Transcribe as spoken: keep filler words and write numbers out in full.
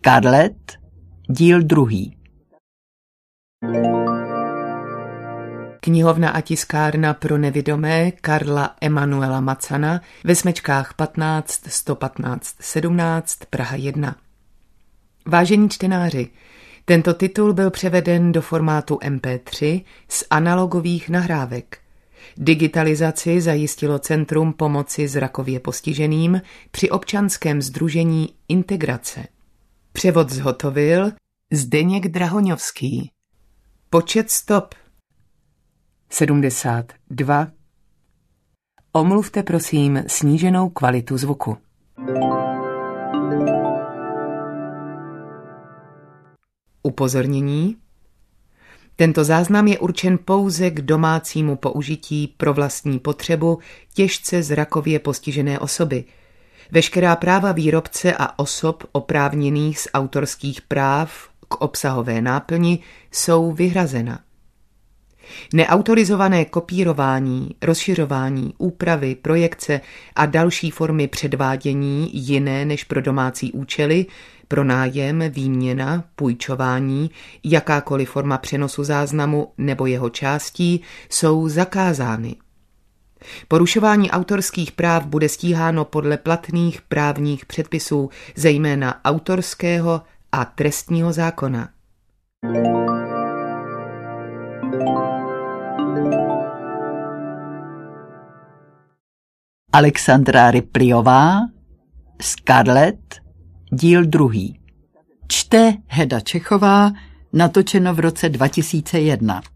Scarlett, díl druhý. Knihovna a tiskárna pro nevidomé Karla Emanuela Macana ve smečkách patnáct sto patnáct sedmnáct Praha jedna. Vážení čtenáři, tento titul byl převeden do formátu em pé tři z analogových nahrávek. Digitalizaci zajistilo Centrum pomoci zrakově postiženým při občanském sdružení Integrace. Převod zhotovil Zdeněk Drahoňovský. Počet stop sedmdesát dva. Omluvte prosím sníženou kvalitu zvuku. Upozornění. Tento záznam je určen pouze k domácímu použití pro vlastní potřebu těžce zrakově postižené osoby. Veškerá práva výrobce a osob oprávněných z autorských práv k obsahové náplni jsou vyhrazena. Neautorizované kopírování, rozšiřování, úpravy, projekce a další formy předvádění jiné než pro domácí účely, pronájem, výměna, půjčování, jakákoliv forma přenosu záznamu nebo jeho částí jsou zakázány. Porušování autorských práv bude stíháno podle platných právních předpisů, zejména autorského a trestního zákona. Alexandra Ripleyová, Scarlett, díl druhý. Čte Heda Čechová, natočeno v roce dva tisíce jedna.